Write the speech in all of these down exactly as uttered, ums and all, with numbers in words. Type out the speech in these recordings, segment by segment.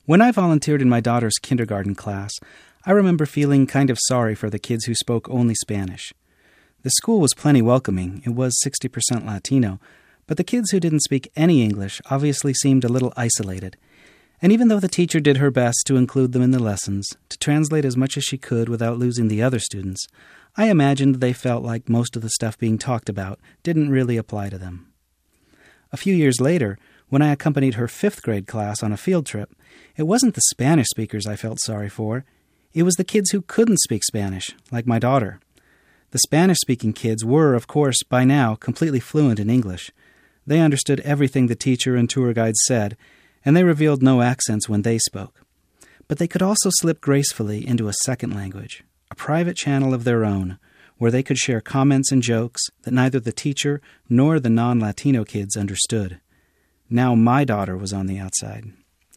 When I volunteered in my daughter's kindergarten class, I remember feeling kind of sorry for the kids who spoke only Spanish. The school was plenty welcoming. It was sixty percent Latino, but the kids who didn't speak any English obviously seemed a little isolated. And even though the teacher did her best to include them in the lessons, to translate as much as she could without losing the other students, I imagined they felt like most of the stuff being talked about didn't really apply to them. A few years later, when I accompanied her fifth grade class on a field trip, it wasn't the Spanish speakers I felt sorry for. It was the kids who couldn't speak Spanish, like my daughter. The Spanish-speaking kids were, of course, by now completely fluent in English. They understood everything the teacher and tour guide said, and they revealed no accents when they spoke. But they could also slip gracefully into a second language, a private channel of their own, where they could share comments and jokes that neither the teacher nor the non-Latino kids understood. Now my daughter was on the outside.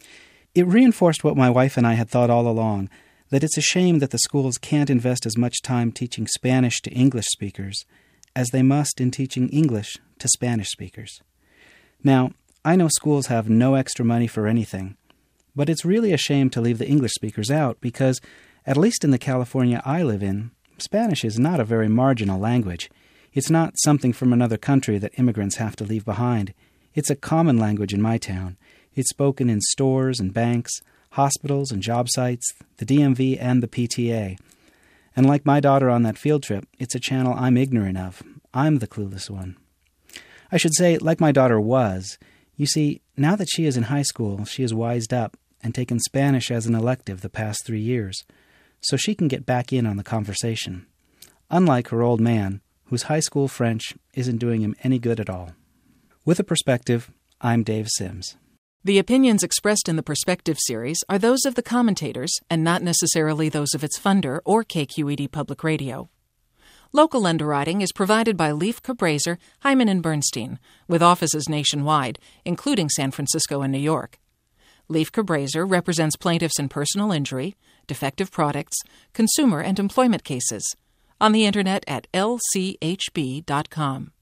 It reinforced what my wife and I had thought all along, that it's a shame that the schools can't invest as much time teaching Spanish to English speakers as they must in teaching English to Spanish speakers. Now, I know schools have no extra money for anything, but it's really a shame to leave the English speakers out because, at least in the California I live in, Spanish is not a very marginal language. It's not something from another country that immigrants have to leave behind. It's a common language in my town. It's spoken in stores and banks, hospitals and job sites, the D M V and the P T A. And like my daughter on that field trip, it's a channel I'm ignorant of. I'm the clueless one. I should say, like my daughter was. You see, now that she is in high school, she is wised up and taken Spanish as an elective the past three years, so she can get back in on the conversation. Unlike her old man, whose high school French isn't doing him any good at all. With a Perspective, I'm Dave Sims. The opinions expressed in the Perspective series are those of the commentators and not necessarily those of its funder or K Q E D Public Radio. Local underwriting is provided by Leif Cabraser, Hyman and Bernstein, with offices nationwide, including San Francisco and New York. Leif Cabraser represents plaintiffs in personal injury, defective products, consumer and employment cases. On the Internet at L C H B dot com.